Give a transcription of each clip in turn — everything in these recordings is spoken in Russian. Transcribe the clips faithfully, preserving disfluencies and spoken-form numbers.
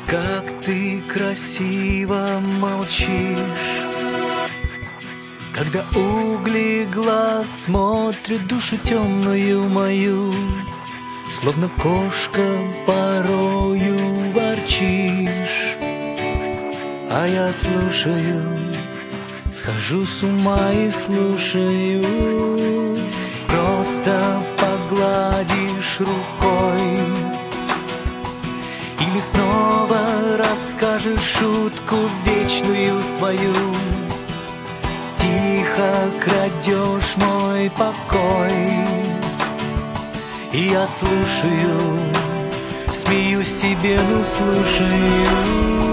Как ты красиво молчишь, когда угли глаз смотрят душу темную мою, словно кошка порою ворчишь. А я слушаю, схожу с ума и слушаю. Просто погладишь рукой или снова расскажешь шутку вечную свою. Тихо крадешь мой покой, и я слушаю, смеюсь тебе, ну слушаю.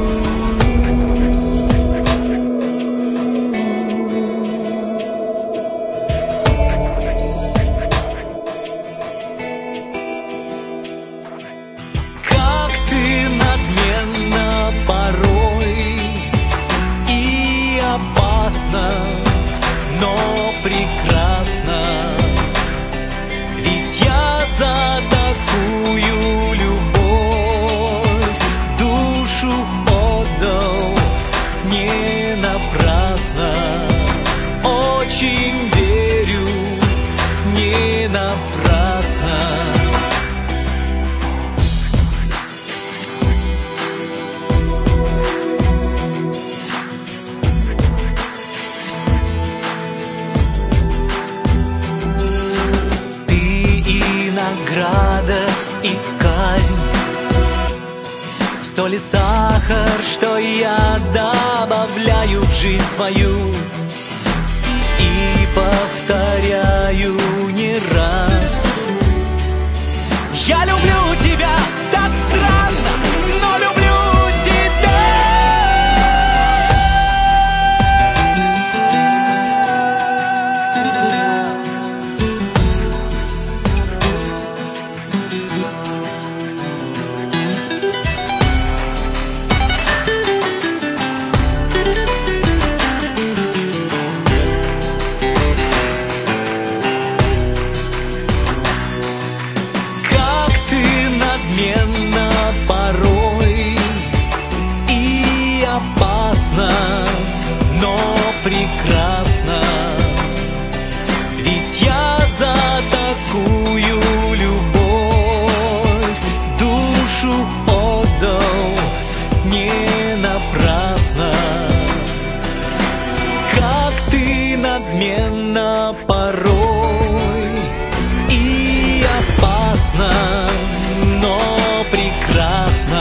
Но прекрасно, ведь я за такую любовь душу отдал не напрасно. Очень верю, не напрасно. Награда и казнь, соль и сахар, что я добавляю в жизнь свою и повторяю не раз. Я люблю тебя так странно, но люблю тебя. Порой и опасно, но прекрасно, ведь я за такую любовь душу отдал не напрасно. Как ты надменна порой и опасно, но прекрасно,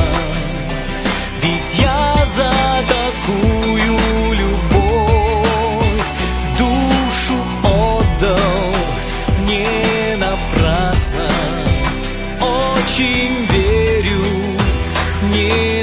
ведь я за такую любовь душу отдал не напрасно. Очень верю, не